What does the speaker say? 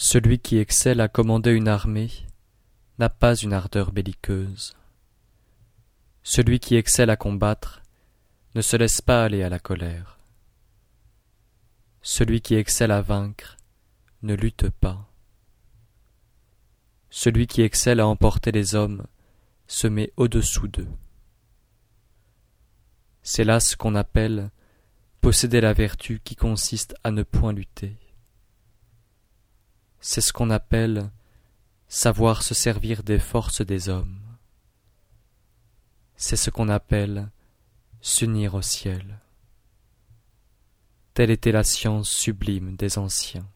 Celui qui excelle à commander une armée n'a pas une ardeur belliqueuse. Celui qui excelle à combattre ne se laisse pas aller à la colère. Celui qui excelle à vaincre ne lutte pas. Celui qui excelle à emporter les hommes se met au-dessous d'eux. C'est là ce qu'on appelle posséder la vertu qui consiste à ne point lutter. C'est ce qu'on appelle savoir se servir des forces des hommes. C'est ce qu'on appelle s'unir au ciel. Telle était la science sublime des anciens.